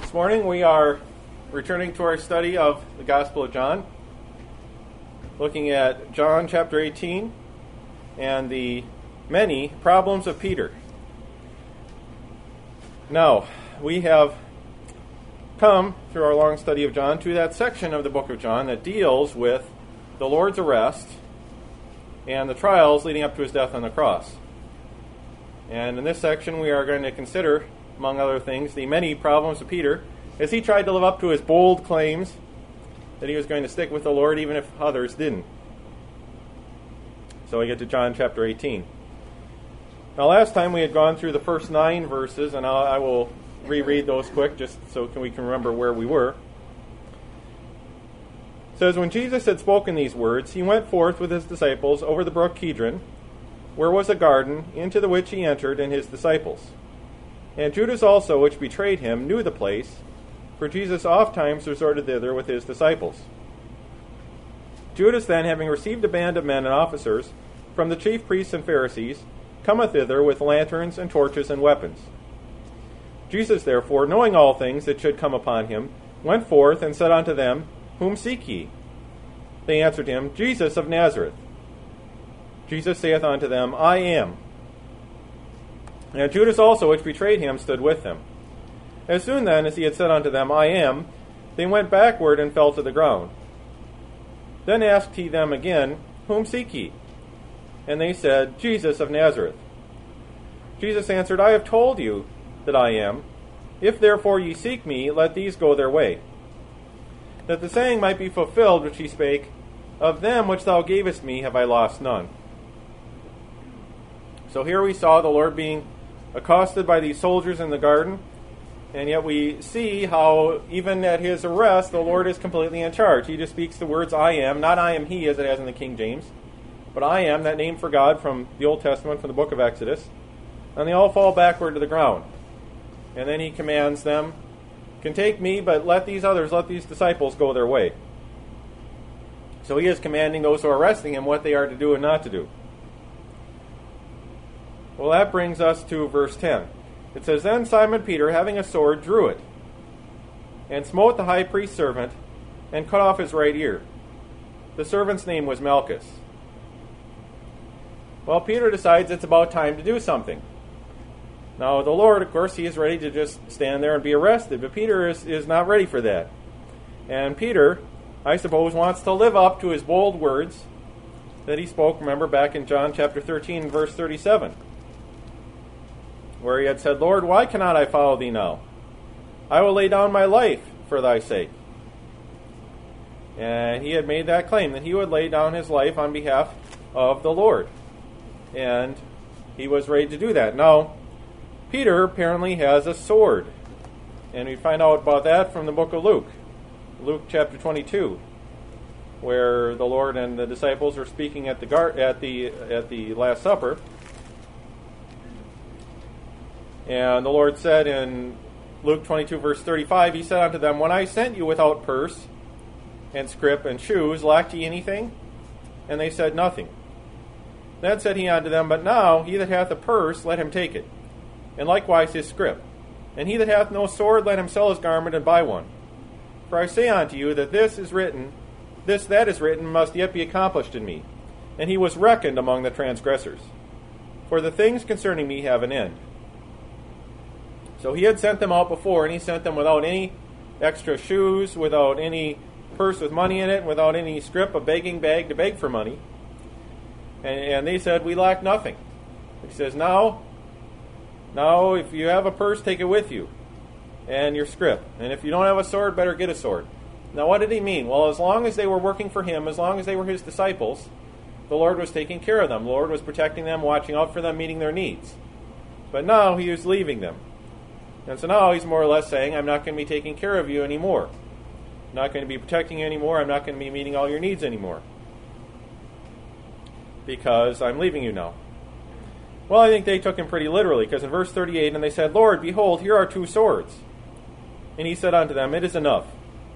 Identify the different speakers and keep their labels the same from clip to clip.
Speaker 1: This morning we are returning to our study of the Gospel of John, looking at John chapter 18 and the many problems of Peter. Now, we have come through our long study of John to that section of the book of John that deals with the Lord's arrest and the trials leading up to his death on the cross. And in this section we are going to consider, among other things, the many problems of Peter as he tried to live up to his bold claims that he was going to stick with the Lord even if others didn't. So we get to John chapter 18. Now last time we had gone through the first 9 verses, and I will reread those quick just so we can remember where we were. It says, "When Jesus had spoken these words, he went forth with his disciples over the brook Kidron, where was a garden, into the which he entered and his disciples. And Judas also, which betrayed him, knew the place, for Jesus ofttimes resorted thither with his disciples. Judas then, having received a band of men and officers from the chief priests and Pharisees, cometh thither with lanterns and torches and weapons. Jesus therefore, knowing all things that should come upon him, went forth and said unto them, Whom seek ye? They answered him, Jesus of Nazareth. Jesus saith unto them, I am. And Judas also, which betrayed him, stood with them. As soon then as he had said unto them, I am, they went backward and fell to the ground. Then asked he them again, Whom seek ye? And they said, Jesus of Nazareth. Jesus answered, I have told you that I am. If therefore ye seek me, let these go their way. That the saying might be fulfilled which he spake, Of them which thou gavest me have I lost none. So here we saw the Lord being accosted by these soldiers in the garden, and yet we see how even at his arrest the Lord is completely in charge. He just speaks the words I am, not I am he as it has in the King James, but I am, that name for God from the Old Testament, from the book of Exodus, and they all fall backward to the ground. And then he commands them, can take me, but let these disciples go their way. So he is commanding those who are arresting him what they are to do and not to do. Well, that brings us to verse 10. It says, Then Simon Peter, having a sword, drew it, and smote the high priest's servant, and cut off his right ear. The servant's name was Malchus. Well, Peter decides it's about time to do something. Now, the Lord, of course, he is ready to just stand there and be arrested, but Peter is not ready for that. And Peter, I suppose, wants to live up to his bold words that he spoke, remember, back in John chapter 13, verse 37, where he had said, Lord, why cannot I follow thee now? I will lay down my life for thy sake. And he had made that claim, that he would lay down his life on behalf of the Lord. And he was ready to do that. Now, Peter apparently has a sword. And we find out about that from the book of Luke. Luke chapter 22, where the Lord and the disciples are speaking at the Last Supper. And the Lord said in Luke 22, verse 35, He said unto them, When I sent you without purse and scrip and shoes, lacked ye anything? And they said, Nothing. Then said he unto them, But now he that hath a purse, let him take it, and likewise his scrip. And he that hath no sword, let him sell his garment and buy one. For I say unto you that this that is written must yet be accomplished in me. And he was reckoned among the transgressors. For the things concerning me have an end. So he had sent them out before, and he sent them without any extra shoes, without any purse with money in it, without any scrip, a begging bag to beg for money. And they said, We lack nothing. He says, Now, if you have a purse, take it with you, and your scrip. And if you don't have a sword, better get a sword. Now, what did he mean? Well, as long as they were working for him, as long as they were his disciples, the Lord was taking care of them. The Lord was protecting them, watching out for them, meeting their needs. But now he was leaving them. And so now he's more or less saying, I'm not going to be taking care of you anymore. I'm not going to be protecting you anymore. I'm not going to be meeting all your needs anymore. Because I'm leaving you now. Well, I think they took him pretty literally, because in verse 38, And they said, Lord, behold, here are 2 swords. And he said unto them, It is enough.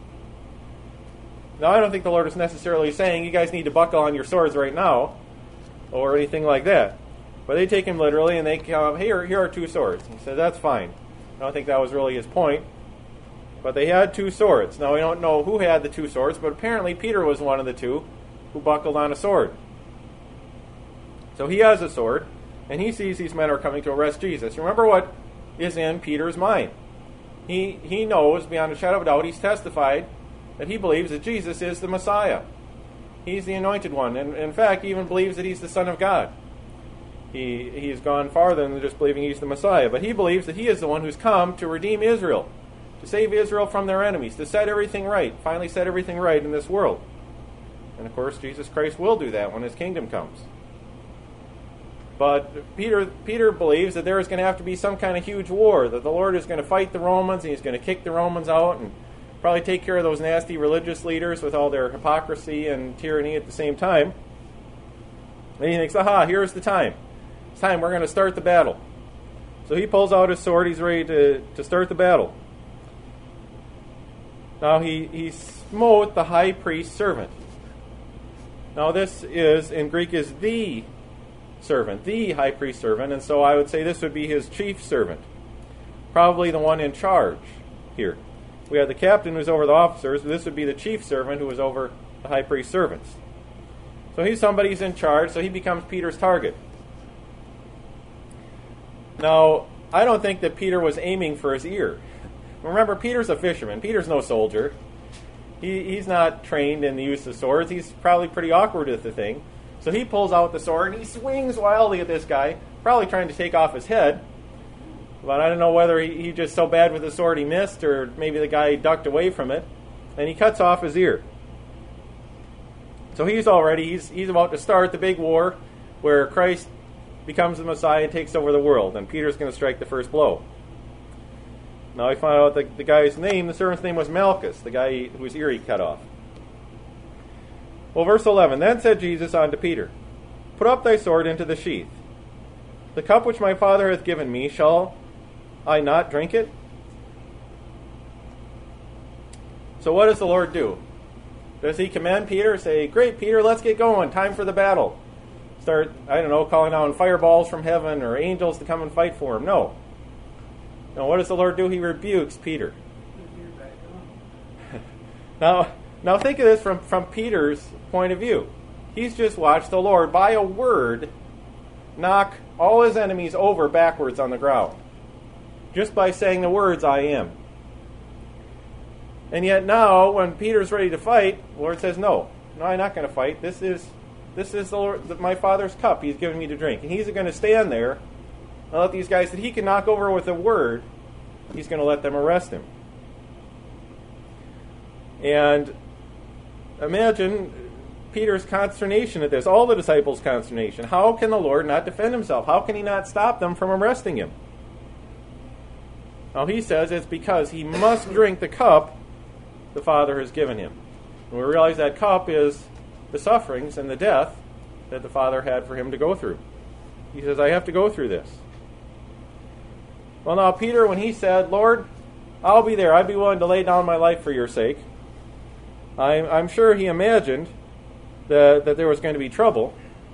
Speaker 1: Now, I don't think the Lord is necessarily saying, you guys need to buckle on your swords right now, or anything like that. But they take him literally, and they come, here are 2 swords. He said, that's fine. I don't think that was really his point. But they had two swords. Now, we don't know who had the two swords, but apparently Peter was one of the two who buckled on a sword. So he has a sword, and he sees these men are coming to arrest Jesus. Remember what is in Peter's mind. He knows, beyond a shadow of a doubt, he's testified that he believes that Jesus is the Messiah. He's the anointed one, and in fact, he even believes that he's the Son of God. He's gone farther than just believing he's the Messiah, but he believes that he is the one who's come to redeem Israel, to save Israel from their enemies, to set everything right, finally set everything right in this world. And of course, Jesus Christ will do that when his kingdom comes. But Peter believes that there is going to have to be some kind of huge war, that the Lord is going to fight the Romans, and he's going to kick the Romans out, and probably take care of those nasty religious leaders with all their hypocrisy and tyranny at the same time. And he thinks, aha, here's the time. It's time, we're going to start the battle. So he pulls out his sword, he's ready to start the battle. Now he smote the high priest's servant. Now this is, in Greek, is the servant, the high priest servant, and so I would say this would be his chief servant. Probably the one in charge here. We have the captain who's over the officers, but this would be the chief servant who was over the high priest servants. So he's somebody who's in charge, so he becomes Peter's target. Now, I don't think that Peter was aiming for his ear. Remember, Peter's a fisherman. Peter's no soldier. He's not trained in the use of swords. He's probably pretty awkward at the thing. So he pulls out the sword, and he swings wildly at this guy, probably trying to take off his head. But I don't know whether he just so bad with the sword he missed, or maybe the guy ducked away from it, and he cuts off his ear. So he's about to start the big war where Christ becomes the Messiah and takes over the world, and Peter's going to strike the first blow. Now I find out the guy's name, the servant's name was Malchus, the guy whose ear he cut off. Well, verse 11, then said Jesus unto Peter, put up thy sword into the sheath. The cup which my Father hath given me, shall I not drink it? So what does the Lord do? Does he commend Peter, say, great, Peter, let's get going, time for the battle? Start, calling down fireballs from heaven or angels to come and fight for him? No. No, what does the Lord do? He rebukes Peter. Now think of this from Peter's point of view. He's just watched the Lord, by a word, knock all his enemies over backwards on the ground. Just by saying the words, I am. And yet now, when Peter's ready to fight, the Lord says, no, I'm not going to fight. This is the Lord, my Father's cup he's given me to drink. And he's going to stand there and let these guys that he can knock over with a word, he's going to let them arrest him. And imagine Peter's consternation at this, all the disciples' consternation. How can the Lord not defend himself? How can he not stop them from arresting him? Now he says it's because he must drink the cup the Father has given him. And we realize that cup is the sufferings and the death that the Father had for him to go through. He says, I have to go through this. Well, now Peter, when he said, Lord, I'll be there. I'd be willing to lay down my life for your sake. I'm sure he imagined that there was going to be trouble.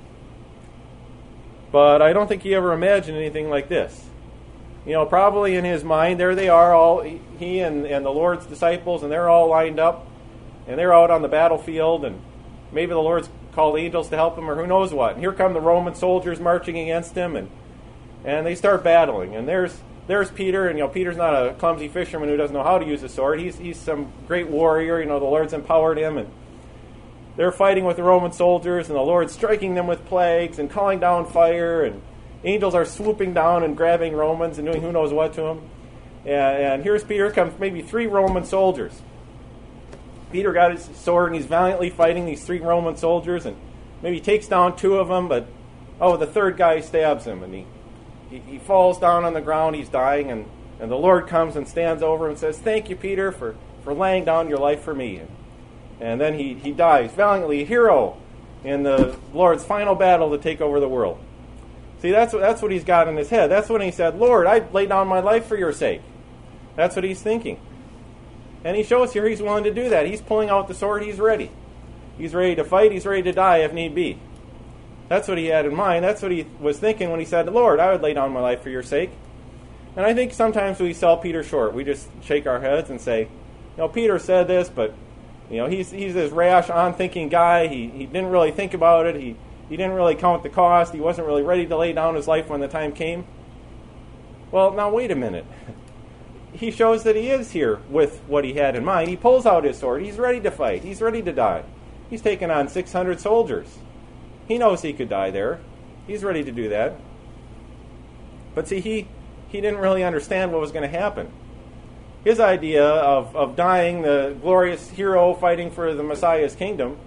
Speaker 1: But I don't think he ever imagined anything like this. Probably in his mind, there they are, all he and the Lord's disciples, and they're all lined up, and they're out on the battlefield, and maybe the Lord's called angels to help him, or who knows what. And here come the Roman soldiers marching against him, and they start battling. And there's Peter, and Peter's not a clumsy fisherman who doesn't know how to use a sword. He's some great warrior. The Lord's empowered him, and they're fighting with the Roman soldiers, and the Lord's striking them with plagues and calling down fire, and angels are swooping down and grabbing Romans and doing who knows what to them. And here's Peter, comes maybe 3 Roman soldiers. Peter got his sword, and he's valiantly fighting these 3 Roman soldiers, and maybe takes down 2 of them, but the third guy stabs him, and he falls down on the ground, he's dying, and the Lord comes and stands over him and says, thank you, Peter, for laying down your life for me. And then he dies valiantly, a hero in the Lord's final battle to take over the world. See, that's what he's got in his head. That's when he said, Lord, I'd lay down my life for your sake. That's what he's thinking. And he shows here he's willing to do that. He's pulling out the sword. He's ready. He's ready to fight. He's ready to die if need be. That's what he had in mind. That's what he was thinking when he said, Lord, I would lay down my life for your sake. And I think sometimes we sell Peter short. We just shake our heads and say, Peter said this, but he's this rash, on-thinking guy. He didn't really think about it. He didn't really count the cost. He wasn't really ready to lay down his life when the time came. Well, now wait a minute. He shows that he is here with what he had in mind. He pulls out his sword. He's ready to fight. He's ready to die. He's taken on 600 soldiers. He knows he could die there. He's ready to do that. But see, he didn't really understand what was going to happen. His idea of dying, the glorious hero fighting for the Messiah's kingdom,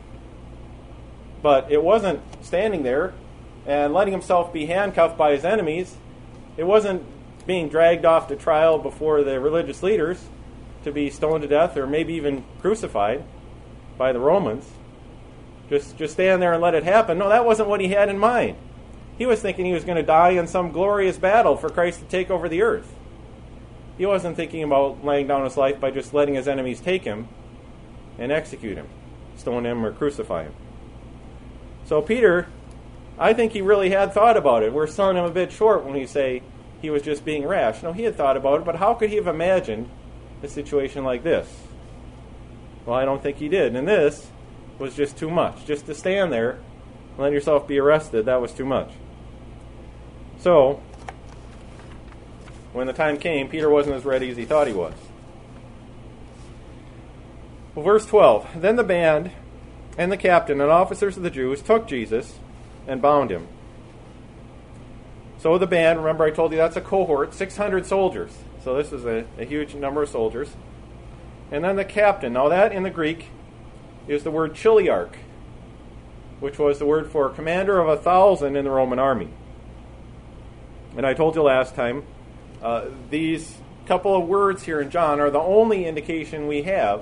Speaker 1: but it wasn't standing there and letting himself be handcuffed by his enemies. It wasn't being dragged off to trial before the religious leaders to be stoned to death or maybe even crucified by the Romans. Just stand there and let it happen. No, that wasn't what he had in mind. He was thinking he was going to die in some glorious battle for Christ to take over the earth. He wasn't thinking about laying down his life by just letting his enemies take him and execute him, stone him, or crucify him. So Peter, I think he really had thought about it. We're selling him a bit short when we say he was just being rash. No, he had thought about it, but how could he have imagined a situation like this? Well, I don't think he did. And this was just too much. Just to stand there and let yourself be arrested, that was too much. So, when the time came, Peter wasn't as ready as he thought he was. Well, verse 12, Then the band and the captain and officers of the Jews took Jesus and bound him. So the band, remember I told you that's a cohort, 600 soldiers. So this is a huge number of soldiers. And then the captain. Now that in the Greek is the word chiliarch, which was the word for commander of 1,000 in the Roman army. And I told you last time, these couple of words here in John are the only indication we have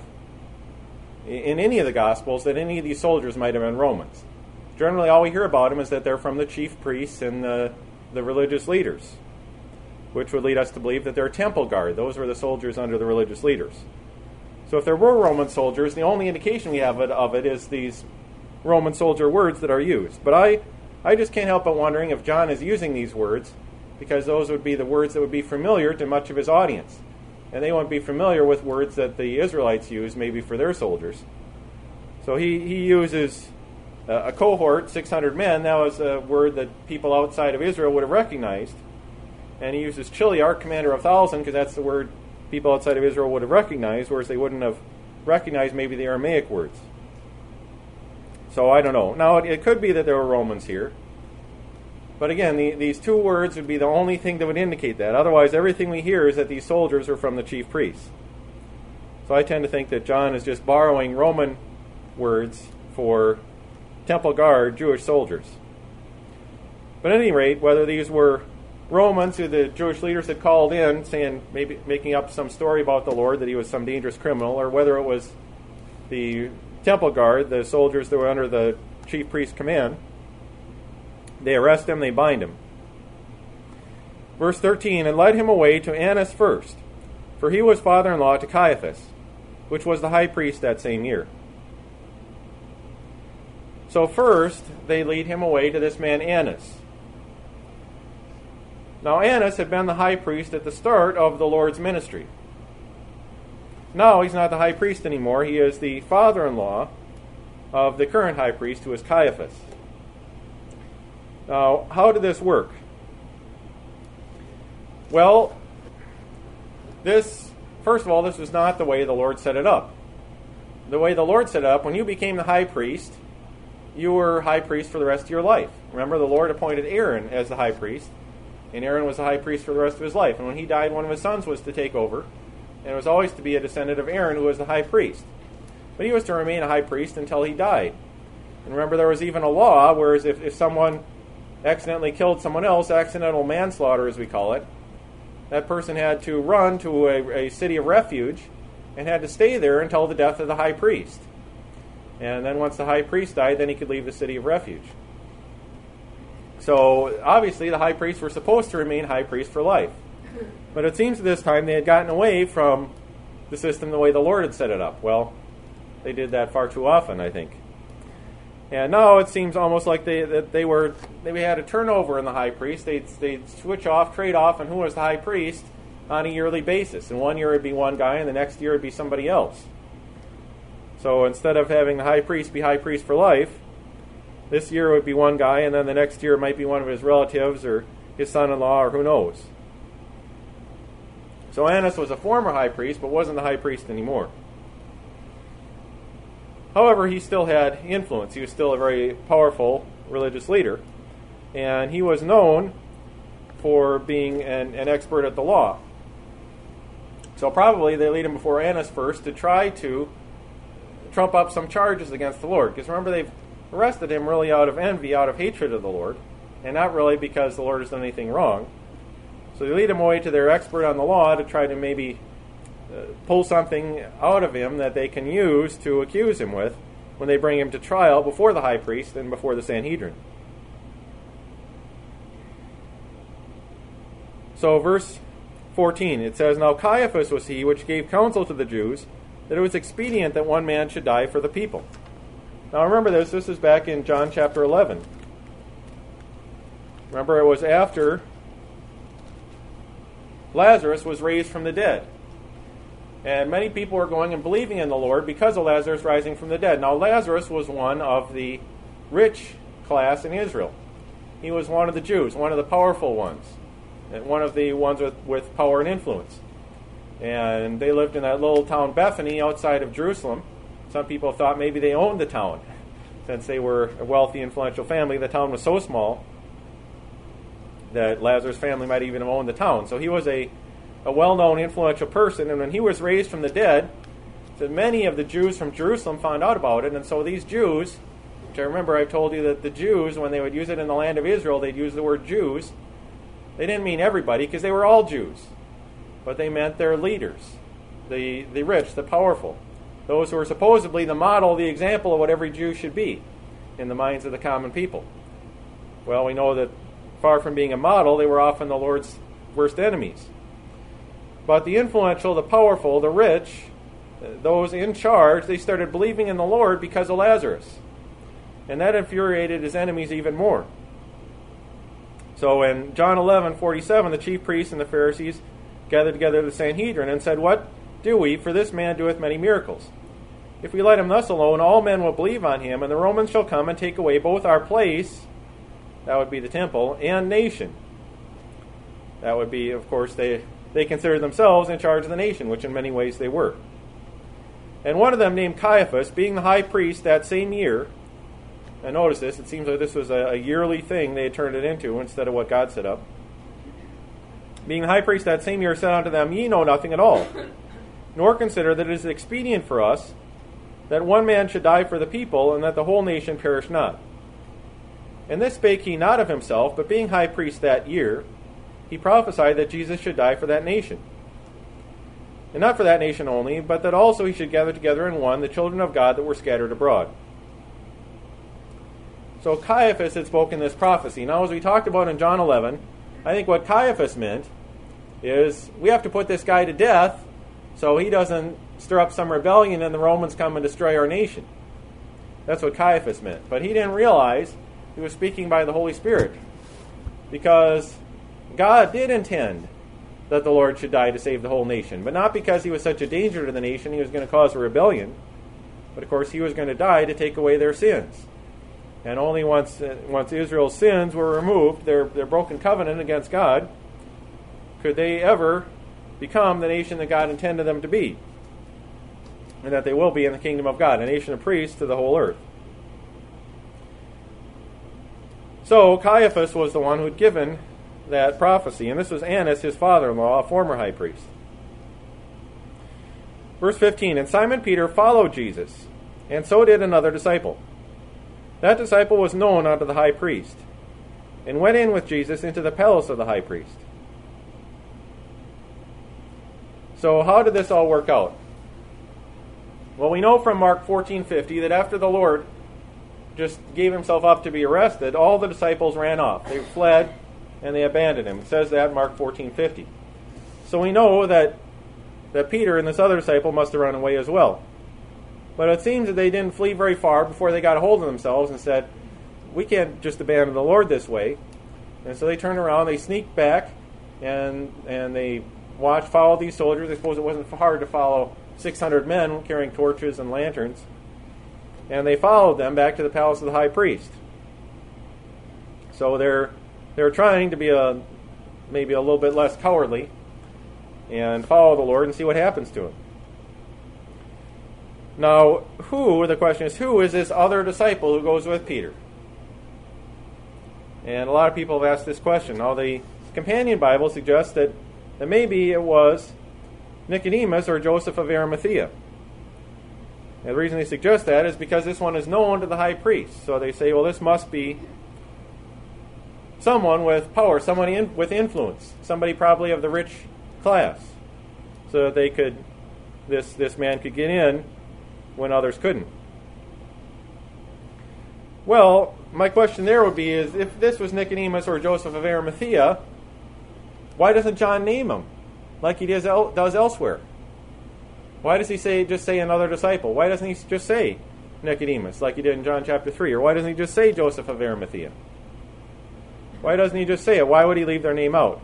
Speaker 1: in any of the Gospels that any of these soldiers might have been Romans. Generally, all we hear about them is that they're from the chief priests and the religious leaders, which would lead us to believe that they're temple guard. Those were the soldiers under the religious leaders. So if there were Roman soldiers, the only indication we have of it is these Roman soldier words that are used. But I just can't help but wondering if John is using these words because those would be the words that would be familiar to much of his audience. And they won't be familiar with words that the Israelites use maybe for their soldiers. So he uses a cohort, 600 men. That was a word that people outside of Israel would have recognized. And he uses chiliarch, commander of 1,000, because that's the word people outside of Israel would have recognized, whereas they wouldn't have recognized maybe the Aramaic words. So I don't know. Now, it could be that there were Romans here. But again, these two words would be the only thing that would indicate that. Otherwise, everything we hear is that these soldiers are from the chief priests. So I tend to think that John is just borrowing Roman words for temple guard Jewish soldiers. But at any rate, whether these were Romans who the Jewish leaders had called in, saying, maybe making up some story about the Lord, that he was some dangerous criminal, or whether it was the temple guard, the soldiers that were under the chief priest's command, they arrest him, they bind him. Verse 13, And led him away to Annas first, for he was father-in-law to Caiaphas, which was the high priest that same year. So first, they lead him away to this man Annas. Now Annas had been the high priest at the start of the Lord's ministry. Now he's not the high priest anymore. He is the father-in-law of the current high priest, who is Caiaphas. Now, how did this work? Well, first of all, this was not the way the Lord set it up. The way the Lord set it up, when you became the high priest, you were high priest for the rest of your life. Remember, the Lord appointed Aaron as the high priest, and Aaron was the high priest for the rest of his life. And when he died, one of his sons was to take over, and it was always to be a descendant of Aaron who was the high priest. But he was to remain a high priest until he died. And remember, there was even a law, whereas if someone accidentally killed someone else, accidental manslaughter as we call it, that person had to run to a city of refuge and had to stay there until the death of the high priest. And then once the high priest died, then he could leave the city of refuge. So obviously the high priests were supposed to remain high priest for life. But it seems at this time they had gotten away from the system the way the Lord had set it up. Well, they did that far too often, I think. And now it seems almost like they had a turnover in the high priest. They'd switch off, trade off, and who was the high priest on a yearly basis. And one year it'd be one guy, and the next year it'd be somebody else. So instead of having the high priest be high priest for life, this year it would be one guy, and then the next year it might be one of his relatives or his son-in-law or who knows. So Annas was a former high priest, but wasn't the high priest anymore. However, he still had influence. He was still a very powerful religious leader. And he was known for being an expert at the law. So probably they lead him before Annas first to try to trump up some charges against the Lord. Because remember, they've arrested him really out of envy, out of hatred of the Lord, and not really because the Lord has done anything wrong. So they lead him away to their expert on the law to try to maybe pull something out of him that they can use to accuse him with when they bring him to trial before the high priest and before the Sanhedrin. So verse 14, it says, "Now Caiaphas was he which gave counsel to the Jews that it was expedient that one man should die for the people." Now remember this is back in John chapter 11. Remember, it was after Lazarus was raised from the dead. And many people were going and believing in the Lord because of Lazarus rising from the dead. Now Lazarus was one of the rich class in Israel. He was one of the Jews, one of the powerful ones, and one of the ones with power and influence. And they lived in that little town Bethany outside of Jerusalem. Some people thought maybe they owned the town. Since they were a wealthy, influential family, the town was so small that Lazarus' family might even have owned the town. So he was a well-known, influential person, and when he was raised from the dead, so many of the Jews from Jerusalem found out about it, and so these Jews, which I remember I told you that the Jews, when they would use it in the land of Israel, they'd use the word Jews. They didn't mean everybody, because they were all Jews, but they meant their leaders, the rich, the powerful, those who were supposedly the model, the example of what every Jew should be in the minds of the common people. Well, we know that far from being a model, they were often the Lord's worst enemies. But the influential, the powerful, the rich, those in charge, they started believing in the Lord because of Lazarus. And that infuriated his enemies even more. So in John 11:47, the chief priests and the Pharisees gathered together the Sanhedrin and said, "What do we? For this man doeth many miracles. If we let him thus alone, all men will believe on him, and the Romans shall come and take away both our place," that would be the temple, "and nation." That would be, of course, they considered themselves in charge of the nation, which in many ways they were. And one of them, named Caiaphas, being the high priest that same year, and notice this, it seems like this was a yearly thing they had turned it into instead of what God set up. Being the high priest that same year said unto them, "Ye know nothing at all, nor consider that it is expedient for us that one man should die for the people, and that the whole nation perish not. And this spake he not of himself, but being high priest that year, he prophesied that Jesus should die for that nation. And not for that nation only, but that also he should gather together in one the children of God that were scattered abroad." So Caiaphas had spoken this prophecy. Now, as we talked about in John 11, I think what Caiaphas meant is we have to put this guy to death so he doesn't stir up some rebellion and the Romans come and destroy our nation. That's what Caiaphas meant. But he didn't realize he was speaking by the Holy Spirit, because God did intend that the Lord should die to save the whole nation, but not because he was such a danger to the nation, he was going to cause a rebellion, but of course he was going to die to take away their sins. And only once Israel's sins were removed, their broken covenant against God, could they ever become the nation that God intended them to be, and that they will be in the kingdom of God, a nation of priests to the whole earth. So Caiaphas was the one who had given that prophecy, and this was Annas, his father-in-law, a former high priest. Verse 15, "And Simon Peter followed Jesus, and so did another disciple. That disciple was known unto the high priest, and went in with Jesus into the palace of the high priest." So how did this all work out? Well, we know from Mark 14:50 that after the Lord just gave himself up to be arrested, all the disciples ran off. They fled and they abandoned him. It says that in Mark 14:50. So we know that Peter and this other disciple must have run away as well. But it seems that they didn't flee very far before they got a hold of themselves and said, we can't just abandon the Lord this way. And so they turned around, they sneaked back, and they followed these soldiers. I suppose it wasn't hard to follow 600 men carrying torches and lanterns. And they followed them back to the palace of the high priest. So they're trying to be maybe a little bit less cowardly and follow the Lord and see what happens to him. Now, the question is, who is this other disciple who goes with Peter? And a lot of people have asked this question. Now, the companion Bible suggests that maybe it was Nicodemus or Joseph of Arimathea. And the reason they suggest that is because this one is known to the high priest. So they say, well, this must be someone with power, somebody with influence, somebody probably of the rich class, so that this man could get in when others couldn't. Well, my question there would be is, if this was Nicodemus or Joseph of Arimathea, why doesn't John name him like he does elsewhere? Why does he just say another disciple? Why doesn't he just say Nicodemus like he did in John chapter 3? Or why doesn't he just say Joseph of Arimathea? Why doesn't he just say it? Why would he leave their name out?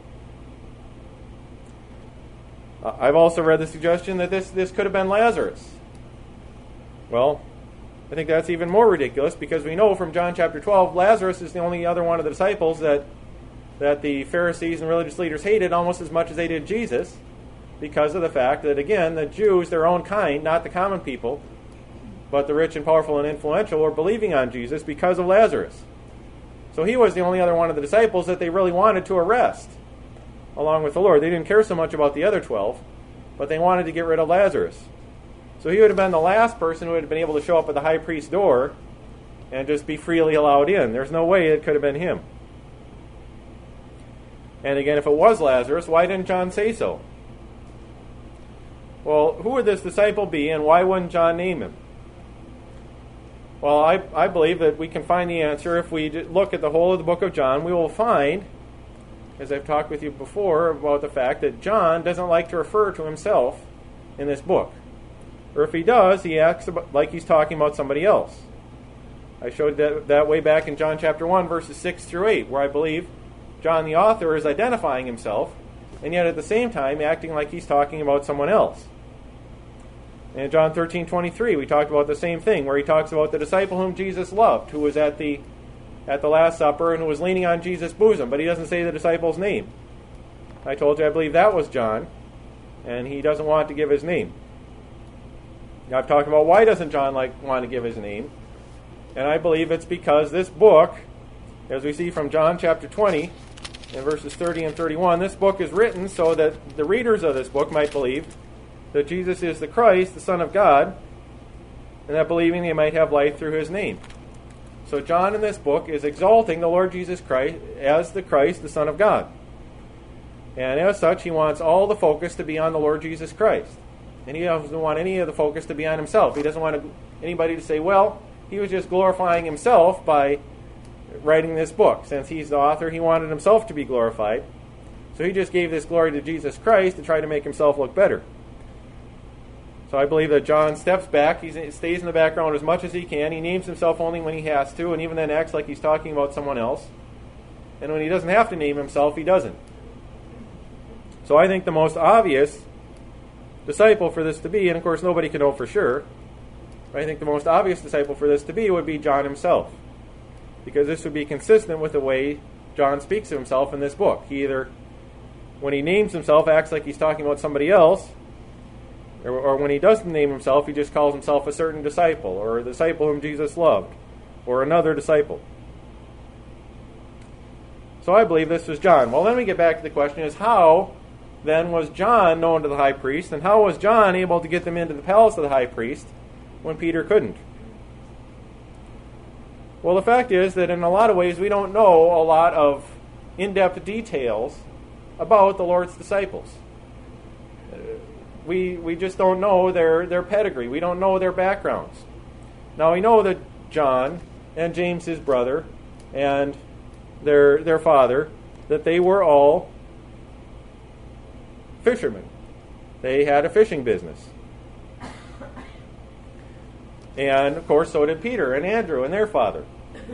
Speaker 1: I've also read the suggestion that this could have been Lazarus. Well, I think that's even more ridiculous, because we know from John chapter 12, Lazarus is the only other one of the disciples that the Pharisees and religious leaders hated almost as much as they did Jesus, because of the fact that, again, the Jews, their own kind, not the common people, but the rich and powerful and influential, were believing on Jesus because of Lazarus. So he was the only other one of the disciples that they really wanted to arrest, along with the Lord. They didn't care so much about the other 12, but they wanted to get rid of Lazarus. So he would have been the last person who would have been able to show up at the high priest's door and just be freely allowed in. There's no way it could have been him. And again, if it was Lazarus, why didn't John say so? Well, who would this disciple be, and why wouldn't John name him? Well, I believe that we can find the answer if we look at the whole of the book of John. We will find, as I've talked with you before, about the fact that John doesn't like to refer to himself in this book. Or if he does, he acts like he's talking about somebody else. I showed that way back in John chapter 1, verses 6 through 8, where I believe John the author is identifying himself, and yet at the same time acting like he's talking about someone else. And in John 13:23, we talked about the same thing, where he talks about the disciple whom Jesus loved, who was at the Last Supper and who was leaning on Jesus' bosom, but he doesn't say the disciple's name. I told you I believe that was John, and he doesn't want to give his name. Now, I've talked about why doesn't John want to give his name, and I believe it's because this book, as we see from John chapter 20, in verses 30 and 31, this book is written so that the readers of this book might believe that Jesus is the Christ, the Son of God, and that believing they might have life through his name. So John in this book is exalting the Lord Jesus Christ as the Christ, the Son of God. And as such, he wants all the focus to be on the Lord Jesus Christ. And he doesn't want any of the focus to be on himself. He doesn't want anybody to say, well, he was just glorifying himself by writing this book. Since he's the author, he wanted himself to be glorified. So he just gave this glory to Jesus Christ to try to make himself look better. So I believe that John steps back, he stays in the background as much as he can, he names himself only when he has to, and even then acts like he's talking about someone else. And when he doesn't have to name himself, he doesn't. So I think the most obvious disciple for this to be, and of course nobody can know for sure, but I think the most obvious disciple for this to be would be John himself. Because this would be consistent with the way John speaks of himself in this book. He either, when he names himself, acts like he's talking about somebody else, or when he doesn't name himself, he just calls himself a certain disciple, or a disciple whom Jesus loved, or another disciple. So I believe this was John. Well, then we get back to the question is, how then was John known to the high priest, and how was John able to get them into the palace of the high priest when Peter couldn't? Well, the fact is that in a lot of ways we don't know a lot of in-depth details about the Lord's disciples. We just don't know their pedigree. We don't know their backgrounds. Now we know that John and James, his brother, and their father, that they were all fishermen. They had a fishing business. And, of course, so did Peter and Andrew and their father.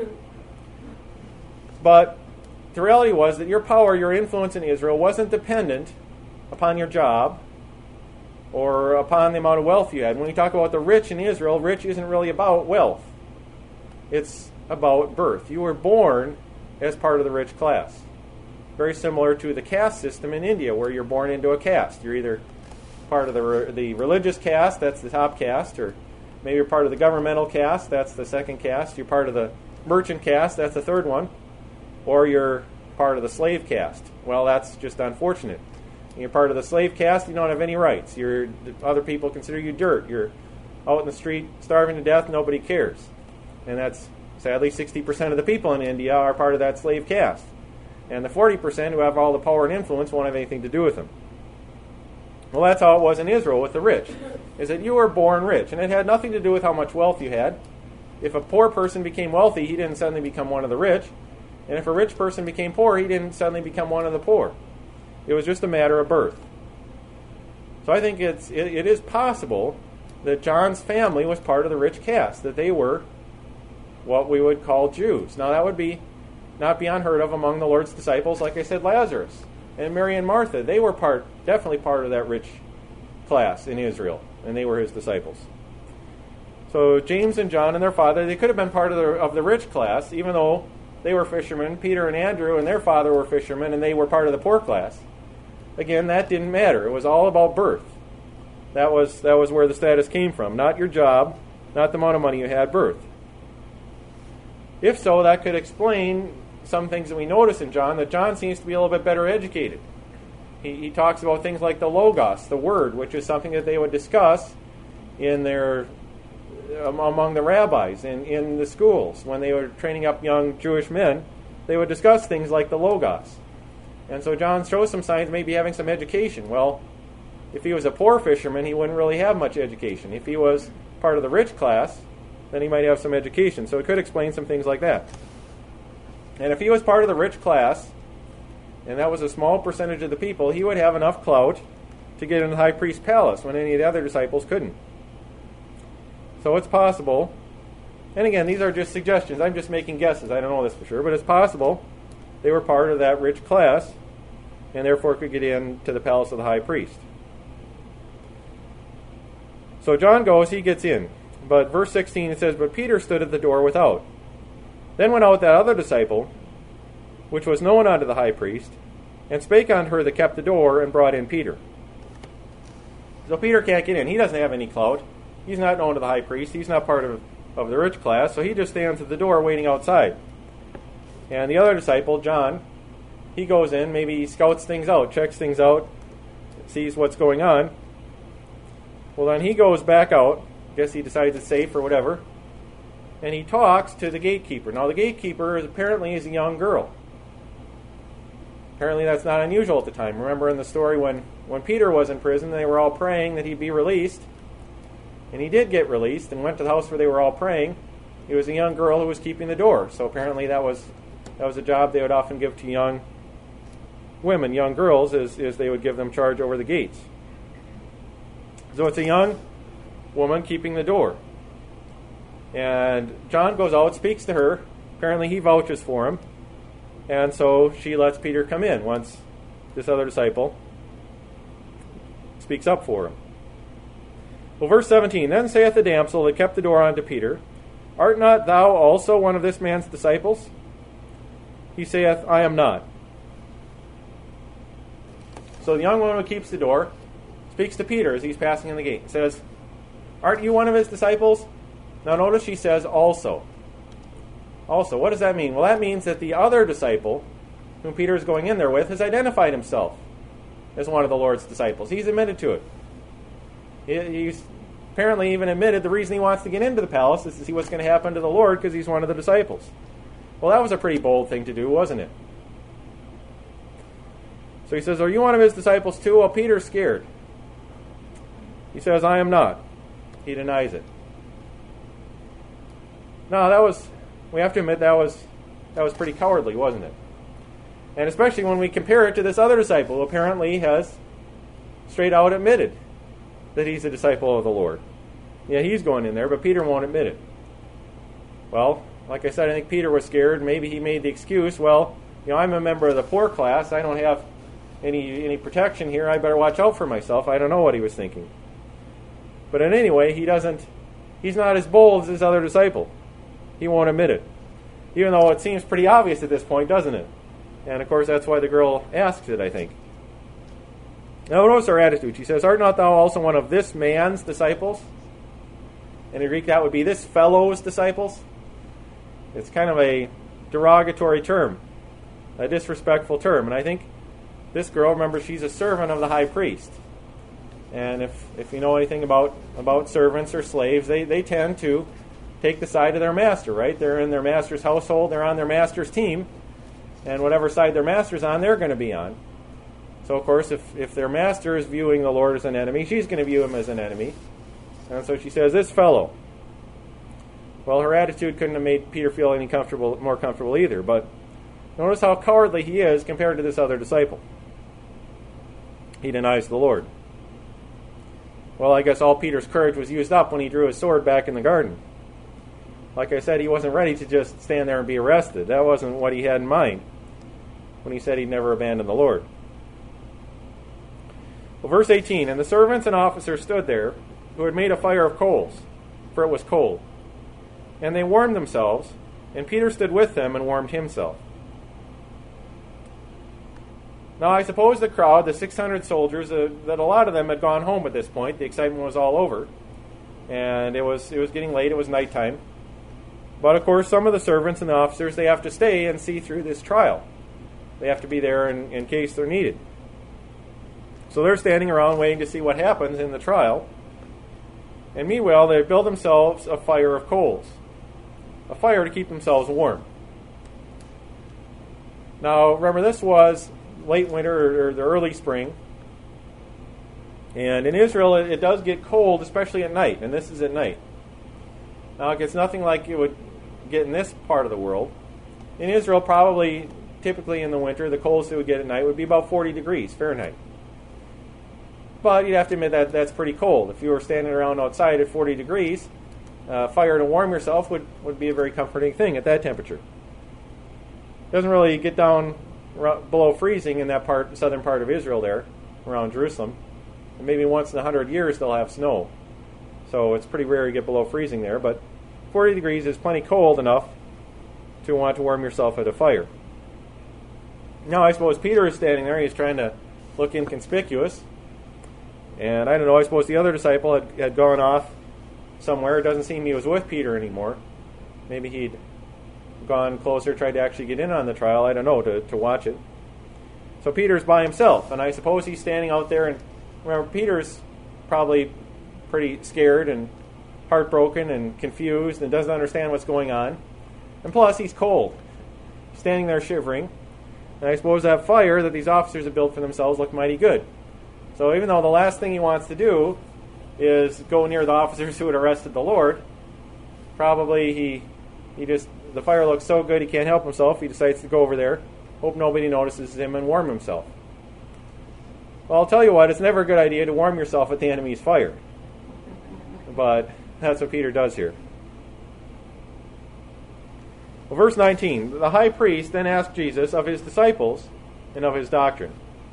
Speaker 1: But the reality was that your power, your influence in Israel wasn't dependent upon your job or upon the amount of wealth you had. When we talk about the rich in Israel, rich isn't really about wealth. It's about birth. You were born as part of the rich class. Very similar to the caste system in India, where you're born into a caste. You're either part of the religious caste, that's the top caste, or maybe you're part of the governmental caste, that's the second caste. You're part of the merchant caste, that's the third one. Or you're part of the slave caste. Well, that's just unfortunate. You're part of the slave caste, you don't have any rights. Other people consider you dirt. You're out in the street starving to death, nobody cares. And that's, sadly, 60% of the people in India are part of that slave caste. And the 40% who have all the power and influence won't have anything to do with them. Well, that's how it was in Israel with the rich, is that you were born rich. And it had nothing to do with how much wealth you had. If a poor person became wealthy, he didn't suddenly become one of the rich. And if a rich person became poor, he didn't suddenly become one of the poor. It was just a matter of birth. So I think it is possible that John's family was part of the rich caste, that they were what we would call Jews. Now that would not be unheard of among the Lord's disciples. Like I said, Lazarus and Mary and Martha, they were definitely part of that rich class in Israel, and they were his disciples. So James and John and their father, they could have been part of the rich class, even though they were fishermen. Peter and Andrew and their father were fishermen, and they were part of the poor class. Again, that didn't matter. It was all about birth. That was where the status came from. Not your job, not the amount of money you had, birth. If so, that could explain some things that we notice in John, that John seems to be a little bit better educated. He talks about things like the Logos, the Word, which is something that they would discuss among the rabbis in the schools. When they were training up young Jewish men, they would discuss things like the Logos. And so John shows some signs of maybe having some education. Well, if he was a poor fisherman, he wouldn't really have much education. If he was part of the rich class, then he might have some education. So it could explain some things like that. And if he was part of the rich class, and that was a small percentage of the people, he would have enough clout to get into the high priest's palace when any of the other disciples couldn't. So it's possible, and again, these are just suggestions. I'm just making guesses. I don't know this for sure, but it's possible they were part of that rich class and therefore could get into the palace of the high priest. So John goes, he gets in. But verse 16, it says, "But Peter stood at the door without. Then went out that other disciple, which was known unto the high priest, and spake unto her that kept the door, and brought in Peter." So Peter can't get in. He doesn't have any clout. He's not known to the high priest. He's not part of the rich class, so he just stands at the door waiting outside. And the other disciple, John, he goes in, maybe he scouts things out, checks things out, sees what's going on. Well, then he goes back out. Guess he decides it's safe or whatever. And he talks to the gatekeeper. Now, the gatekeeper is a young girl. Apparently that's not unusual at the time. Remember in the story when Peter was in prison, they were all praying that he'd be released. And he did get released and went to the house where they were all praying. It was a young girl who was keeping the door. So apparently that was a job they would often give to young women, young girls, as they would give them charge over the gates. So it's a young woman keeping the door. And John goes out, speaks to her. Apparently he vouches for him. And so she lets Peter come in once this other disciple speaks up for him. Well, verse 17, "Then saith the damsel that kept the door unto Peter, Art not thou also one of this man's disciples? He saith, I am not." So the young woman who keeps the door speaks to Peter as he's passing in the gate and says, "Aren't you one of his disciples?" Now notice she says also. Also, what does that mean? Well, that means that the other disciple, whom Peter is going in there with, has identified himself as one of the Lord's disciples. He's admitted to it. He's apparently even admitted the reason he wants to get into the palace is to see what's going to happen to the Lord because he's one of the disciples. Well, that was a pretty bold thing to do, wasn't it? So he says, "Are you one of his disciples too?" Well, Peter's scared. He says, "I am not." He denies it. No, we have to admit that was pretty cowardly, wasn't it? And especially when we compare it to this other disciple who apparently has straight out admitted that he's a disciple of the Lord. Yeah, he's going in there, but Peter won't admit it. Well, like I said, I think Peter was scared. Maybe he made the excuse, well, I'm a member of the poor class. I don't have any protection here. I better watch out for myself. I don't know what he was thinking. But in any way, he's not as bold as his other disciple. He won't admit it. Even though it seems pretty obvious at this point, doesn't it? And of course, that's why the girl asks it, I think. Now notice her attitude. She says, "Art not thou also one of this man's disciples?" In the Greek, that would be this fellow's disciples. It's kind of a derogatory term, a disrespectful term. And I think this girl, remember, she's a servant of the high priest. And if you know anything about servants or slaves, they tend to take the side of their master, right? They're in their master's household, they're on their master's team, and whatever side their master's on, they're going to be on. So, of course, if their master is viewing the Lord as an enemy, she's going to view him as an enemy. And so she says, "This fellow." Well, her attitude couldn't have made Peter feel any more comfortable either, but notice how cowardly he is compared to this other disciple. He denies the Lord. Well, I guess all Peter's courage was used up when he drew his sword back in the garden. Like I said, he wasn't ready to just stand there and be arrested. That wasn't what he had in mind when he said he'd never abandon the Lord. Well, verse 18, "And the servants and officers stood there, who had made a fire of coals, for it was cold. And they warmed themselves, and Peter stood with them and warmed himself." Now, I suppose the crowd, the 600 soldiers, that a lot of them had gone home at this point. The excitement was all over, and it was getting late. It was nighttime. But, of course, some of the servants and the officers, they have to stay and see through this trial. They have to be there in case they're needed. So they're standing around waiting to see what happens in the trial. And meanwhile, they build themselves a fire of coals, a fire to keep themselves warm. Now, remember, this was late winter or the early spring. And in Israel, it does get cold, especially at night. And this is at night. Now, it gets nothing like it would get in this part of the world. In Israel, probably, typically in the winter, the coldest it would get at night would be about 40 degrees Fahrenheit. But you'd have to admit that that's pretty cold. If you were standing around outside at 40 degrees, fire to warm yourself would be a very comforting thing at that temperature. It doesn't really get down below freezing in that southern part of Israel there, around Jerusalem. And maybe once in 100 years they'll have snow. So it's pretty rare to get below freezing there, but 40 degrees is plenty cold enough to want to warm yourself at a fire. Now, I suppose Peter is standing there. He's trying to look inconspicuous. And I don't know, I suppose the other disciple had gone off somewhere. It doesn't seem he was with Peter anymore. Maybe he'd gone closer, tried to actually get in on the trial, I don't know, to watch it. So Peter's by himself, and I suppose he's standing out there, and remember, Peter's probably pretty scared and heartbroken and confused and doesn't understand what's going on. And plus, he's cold. He's standing there shivering. And I suppose that fire that these officers have built for themselves looked mighty good. So even though the last thing he wants to do is go near the officers who had arrested the Lord, probably the fire looks so good he can't help himself. He decides to go over there, hope nobody notices him, and warm himself. Well, I'll tell you what, it's never a good idea to warm yourself at the enemy's fire. But that's what Peter does here. Well, verse 19, "The high priest then asked Jesus of his disciples and of his doctrine."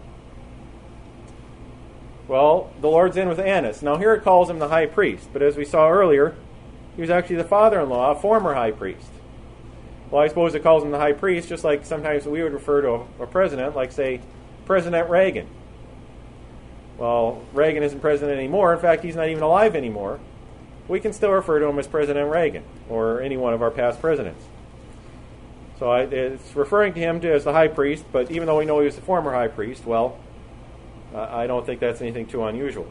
Speaker 1: Well, the Lord's in with Annas. Now here it calls him the high priest, but as we saw earlier, he was actually the father-in-law, a former high priest. Well, I suppose it calls him the high priest, just like sometimes we would refer to a president, like, say, President Reagan. Well, Reagan isn't president anymore. In fact, he's not even alive anymore. We can still refer to him as President Reagan, or any one of our past presidents. So it's referring to him as the high priest, but even though we know he was the former high priest, well, I don't think that's anything too unusual.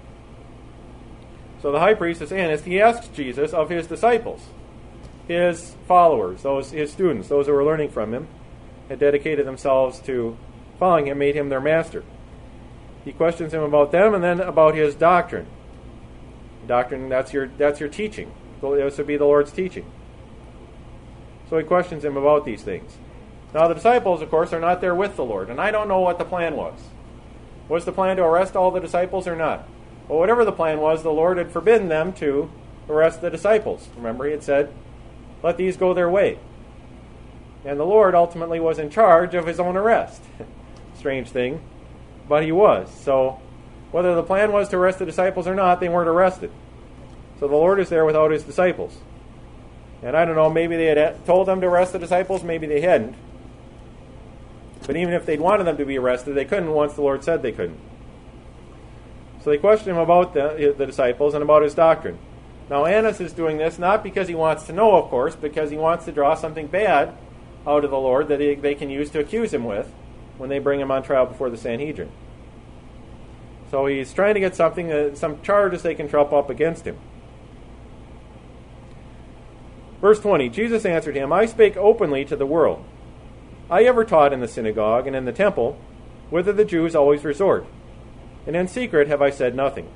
Speaker 1: So the high priest is Annas. He asks Jesus of his disciples, his followers, his students, those who were learning from him, had dedicated themselves to following him, made him their master. He questions him about them and then about his doctrine. Doctrine, that's your teaching. This would be the Lord's teaching. So he questions him about these things. Now the disciples, of course, are not there with the Lord, and I don't know what the plan was. Was the plan to arrest all the disciples or not? Well, whatever the plan was, the Lord had forbidden them to arrest the disciples. Remember, he had said, let these go their way. And the Lord ultimately was in charge of his own arrest. Strange thing, but he was. So whether the plan was to arrest the disciples or not, they weren't arrested. So the Lord is there without his disciples. And I don't know, maybe they had told them to arrest the disciples, maybe they hadn't. But even if they'd wanted them to be arrested, they couldn't once the Lord said they couldn't. So they questioned him about the disciples and about his doctrine. Now Annas is doing this not because he wants to know, of course, because he wants to draw something bad out of the Lord that they can use to accuse him with when they bring him on trial before the Sanhedrin. So he's trying to get something, some charges they can trump up against him. Verse 20, Jesus answered him, I spake openly to the world. I ever taught in the synagogue and in the temple, whither the Jews always resort, and in secret have I said nothing.